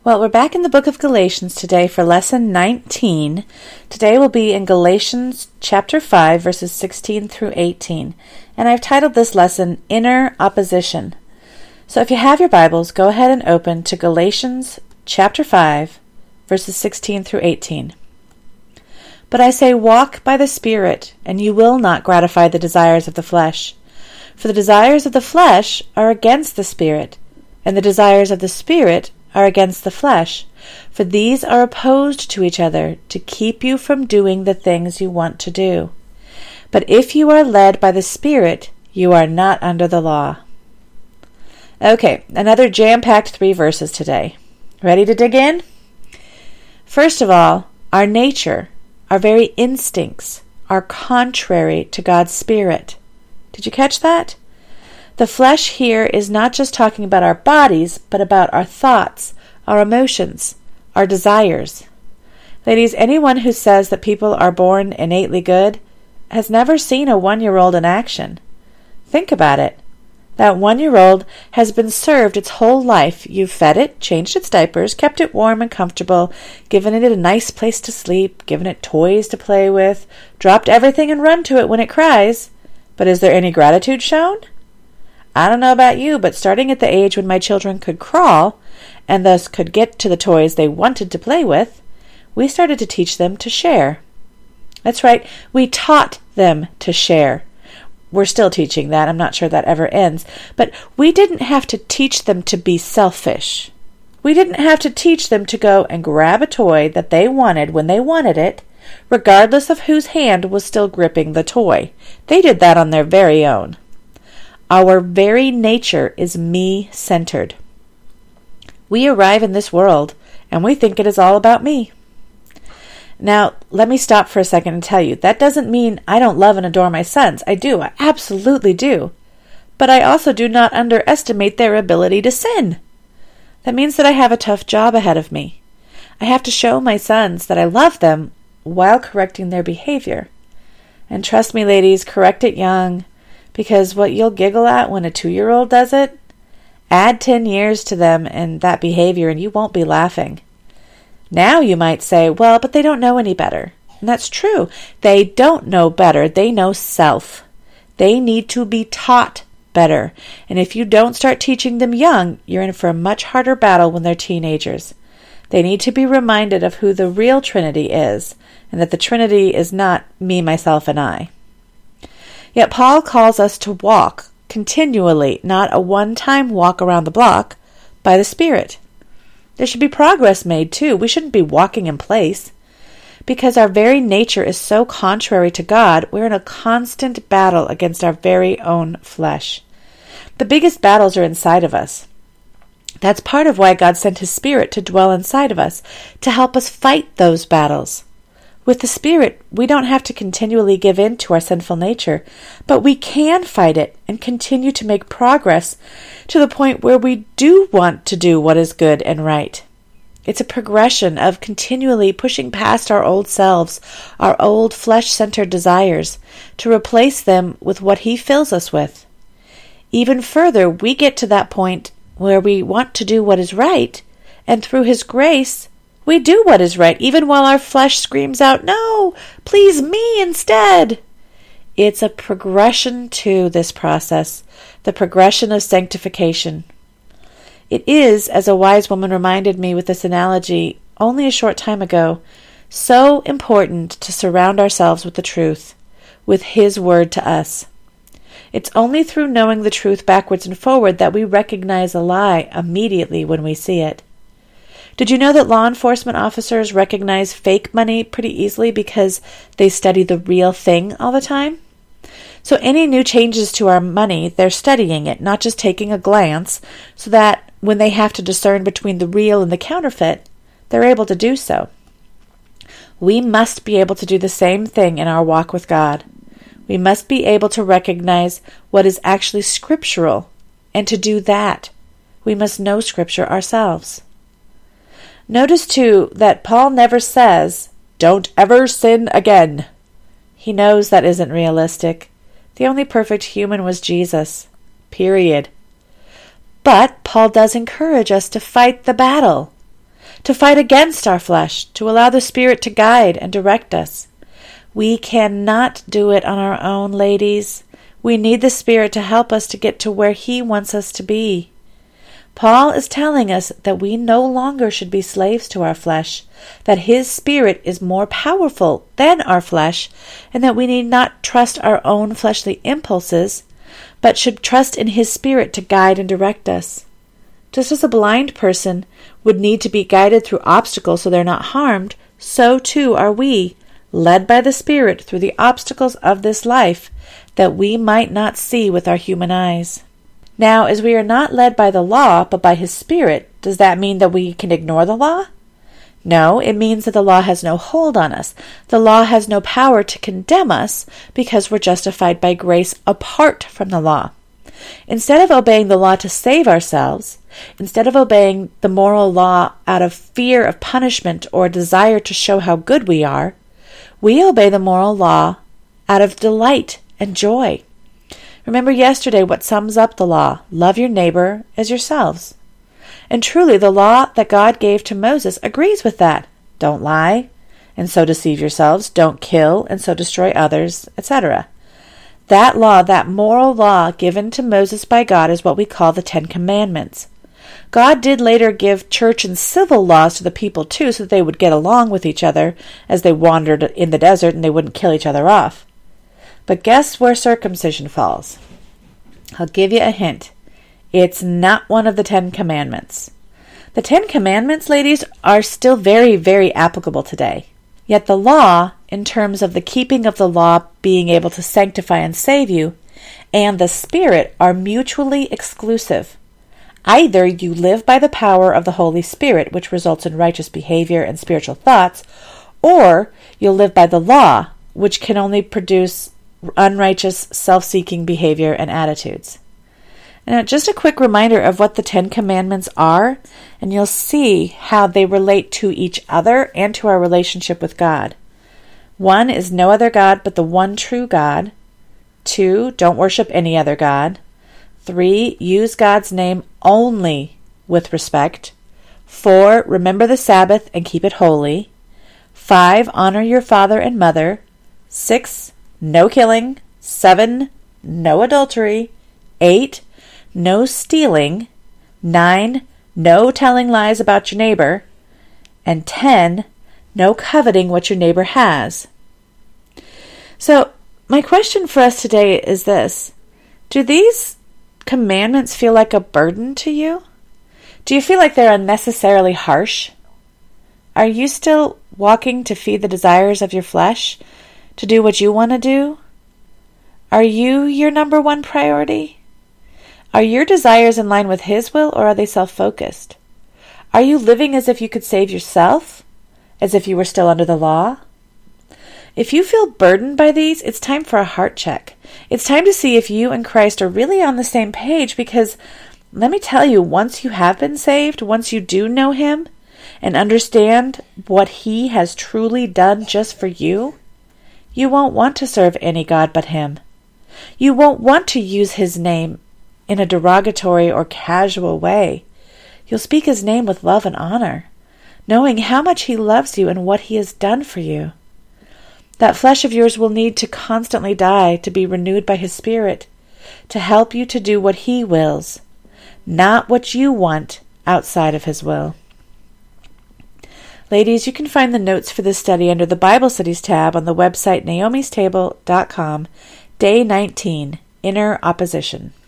Well, we're back in the book of Galatians today for lesson 19. Today we'll be in Galatians chapter 5, verses 16 through 18. And I've titled this lesson, Inner Opposition. So if you have your Bibles, go ahead and open to Galatians chapter 5, verses 16 through 18. But I say, walk by the Spirit, and you will not gratify the desires of the flesh. For the desires of the flesh are against the Spirit, and the desires of the Spirit are against the flesh, for these are opposed to each other to keep you from doing the things you want to do. But if you are led by the Spirit, you are not under the law. Okay, another jam-packed 3 verses today. Ready to dig in? First of all, our nature, our very instincts, are contrary to God's Spirit. Did you catch that? The flesh here is not just talking about our bodies, but about our thoughts, our emotions, our desires. Ladies, anyone who says that people are born innately good has never seen a 1-year-old in action. Think about it. That 1-year-old has been served its whole life. You've fed it, changed its diapers, kept it warm and comfortable, given it a nice place to sleep, given it toys to play with, dropped everything and run to it when it cries. But is there any gratitude shown? I don't know about you, but starting at the age when my children could crawl, and thus could get to the toys they wanted to play with, we started to teach them to share. That's right, we taught them to share. We're still teaching that. I'm not sure that ever ends. But we didn't have to teach them to be selfish. We didn't have to teach them to go and grab a toy that they wanted when they wanted it, regardless of whose hand was still gripping the toy. They did that on their very own. Our very nature is me-centered. We arrive in this world, and we think it is all about me. Now, let me stop for a second and tell you, that doesn't mean I don't love and adore my sons. I do. I absolutely do. But I also do not underestimate their ability to sin. That means that I have a tough job ahead of me. I have to show my sons that I love them while correcting their behavior. And trust me, ladies, correct it young. Because what you'll giggle at when a 2-year-old does it, add 10 years to them and that behavior and you won't be laughing. Now you might say, well, but they don't know any better. And that's true. They don't know better. They know self. They need to be taught better. And if you don't start teaching them young, you're in for a much harder battle when they're teenagers. They need to be reminded of who the real Trinity is, and that the Trinity is not me, myself, and I. Yet Paul calls us to walk continually, not a one-time walk around the block, by the Spirit. There should be progress made, too. We shouldn't be walking in place. Because our very nature is so contrary to God, we're in a constant battle against our very own flesh. The biggest battles are inside of us. That's part of why God sent His Spirit to dwell inside of us, to help us fight those battles. With the Spirit, we don't have to continually give in to our sinful nature, but we can fight it and continue to make progress to the point where we do want to do what is good and right. It's a progression of continually pushing past our old selves, our old flesh-centered desires, to replace them with what He fills us with. Even further, we get to that point where we want to do what is right, and through His grace, we do what is right, even while our flesh screams out, no, please me instead. It's a progression to this process, the progression of sanctification. It is, as a wise woman reminded me with this analogy only a short time ago, so important to surround ourselves with the truth, with His word to us. It's only through knowing the truth backwards and forward that we recognize a lie immediately when we see it. Did you know that law enforcement officers recognize fake money pretty easily because they study the real thing all the time? So any new changes to our money, they're studying it, not just taking a glance, so that when they have to discern between the real and the counterfeit, they're able to do so. We must be able to do the same thing in our walk with God. We must be able to recognize what is actually scriptural, and to do that, we must know Scripture ourselves. Notice, too, that Paul never says, don't ever sin again. He knows that isn't realistic. The only perfect human was Jesus. Period. But Paul does encourage us to fight the battle. to fight against our flesh, to allow the Spirit to guide and direct us. We cannot do it on our own, ladies. We need the Spirit to help us to get to where He wants us to be. Paul is telling us that we no longer should be slaves to our flesh, that His Spirit is more powerful than our flesh, and that we need not trust our own fleshly impulses, but should trust in His Spirit to guide and direct us. Just as a blind person would need to be guided through obstacles so they're not harmed, so too are we, led by the Spirit through the obstacles of this life that we might not see with our human eyes. Now, as we are not led by the law, but by His Spirit, does that mean that we can ignore the law? No, it means that the law has no hold on us. The law has no power to condemn us because we're justified by grace apart from the law. Instead of obeying the law to save ourselves, instead of obeying the moral law out of fear of punishment or desire to show how good we are, we obey the moral law out of delight and joy. Remember yesterday what sums up the law: love your neighbor as yourselves. And truly, the law that God gave to Moses agrees with that. Don't lie, and so deceive yourselves. Don't kill, and so destroy others, etc. That law, that moral law given to Moses by God, is what we call the Ten Commandments. God did later give church and civil laws to the people too, so that they would get along with each other as they wandered in the desert and they wouldn't kill each other off. But guess where circumcision falls? I'll give you a hint. It's not one of the 10 Commandments. The 10 Commandments, ladies, are still very, very applicable today. Yet the law, in terms of the keeping of the law being able to sanctify and save you, and the Spirit are mutually exclusive. Either you live by the power of the Holy Spirit, which results in righteous behavior and spiritual thoughts, or you'll live by the law, which can only produce unrighteous, self-seeking behavior and attitudes. Now, just a quick reminder of what the 10 Commandments are, and you'll see how they relate to each other and to our relationship with God. 1 is no other God but the one true God. 2, don't worship any other God. 3, use God's name only with respect. 4, remember the Sabbath and keep it holy. 5, honor your father and mother. 6, no killing. 7, no adultery. 8, no stealing. 9, no telling lies about your neighbor. And 10, no coveting what your neighbor has. So, my question for us today is this: do these commandments feel like a burden to you? Do you feel like they're unnecessarily harsh? Are you still walking to feed the desires of your flesh, to do what you want to do? Are you your number one priority? Are your desires in line with His will, or are they self-focused? Are you living as if you could save yourself, as if you were still under the law? If you feel burdened by these, it's time for a heart check. It's time to see if you and Christ are really on the same page, because let me tell you, once you have been saved, once you do know Him and understand what He has truly done just for you, you won't want to serve any God but Him. You won't want to use His name in a derogatory or casual way. You'll speak His name with love and honor, knowing how much He loves you and what He has done for you. That flesh of yours will need to constantly die to be renewed by His Spirit, to help you to do what He wills, not what you want outside of His will. Ladies, you can find the notes for this study under the Bible Studies tab on the website naomistable.com, Day 19, Inner Opposition.